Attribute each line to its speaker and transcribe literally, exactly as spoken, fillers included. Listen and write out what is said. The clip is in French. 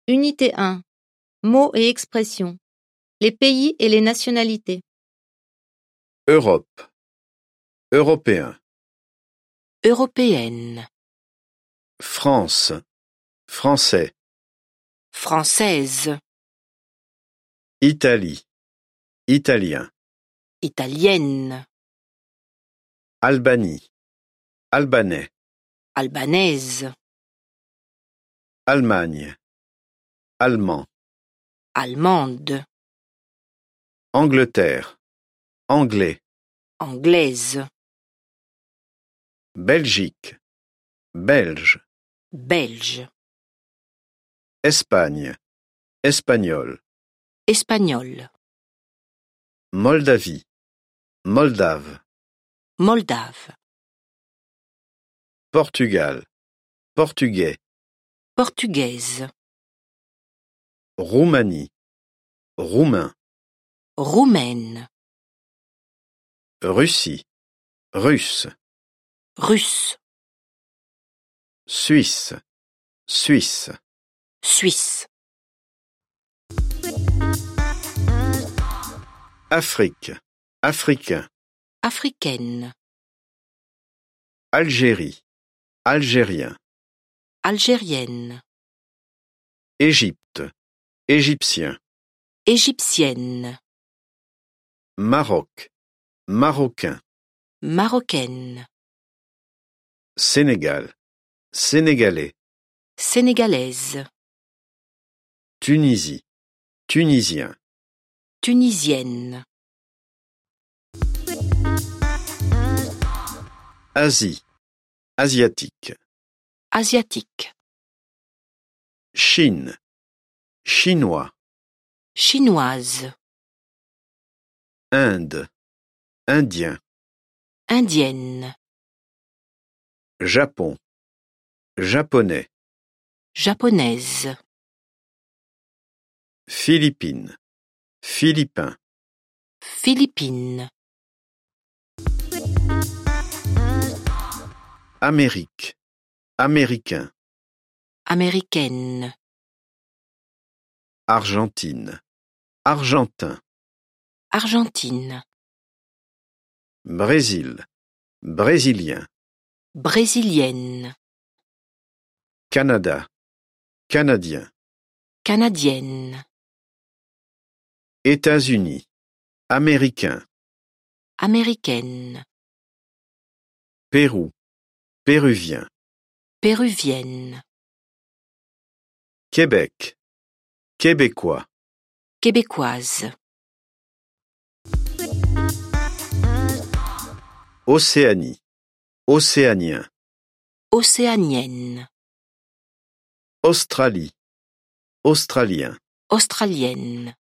Speaker 1: Unité un. Mots et expressions. Les pays et les nationalités.
Speaker 2: Europe. Européen.
Speaker 3: Européenne,
Speaker 2: France. Français.
Speaker 3: française,
Speaker 2: Italie. Italien.
Speaker 3: italienne,
Speaker 2: Albanie. Albanais.
Speaker 3: albanaise,
Speaker 2: Allemagne. Allemand.
Speaker 3: allemande,
Speaker 2: Angleterre. Anglais.
Speaker 3: anglaise,
Speaker 2: Belgique. Belge.
Speaker 3: belge,
Speaker 2: Espagne. Espagnol.
Speaker 3: espagnole,
Speaker 2: Moldavie. Moldave.
Speaker 3: moldave,
Speaker 2: Portugal. Portugais.
Speaker 3: portugaise,
Speaker 2: Roumanie. Roumain.
Speaker 3: roumaine,
Speaker 2: Russie. Russe.
Speaker 3: russe,
Speaker 2: Suisse. Suisse.
Speaker 3: suisse,
Speaker 2: Afrique. Africain.
Speaker 3: africaine,
Speaker 2: Algérie. Algérien.
Speaker 3: algérienne,
Speaker 2: Égypte. Égyptien.
Speaker 3: égyptienne,
Speaker 2: Maroc. Marocain.
Speaker 3: marocaine,
Speaker 2: Sénégal. Sénégalais.
Speaker 3: sénégalaise,
Speaker 2: Tunisie. Tunisien.
Speaker 3: tunisienne,
Speaker 2: Asie. Asiatique.
Speaker 3: asiatique,
Speaker 2: Chine. Chinois.
Speaker 3: chinoise,
Speaker 2: Inde. Indien.
Speaker 3: indienne,
Speaker 2: Japon. Japonais.
Speaker 3: japonaise,
Speaker 2: Philippines. Philippin.
Speaker 3: philippine,
Speaker 2: Amérique. Américain.
Speaker 3: américaine,
Speaker 2: Argentine. Argentin.
Speaker 3: argentine,
Speaker 2: Brésil. Brésilien.
Speaker 3: brésilienne,
Speaker 2: Canada. Canadien.
Speaker 3: canadienne,
Speaker 2: États-Unis. Américain.
Speaker 3: américaine,
Speaker 2: Pérou. Péruvien.
Speaker 3: péruvienne,
Speaker 2: Québec. Québécois.
Speaker 3: québécoise,
Speaker 2: Océanie. Océanien.
Speaker 3: océanienne,
Speaker 2: Australie. Australien.
Speaker 3: australienne,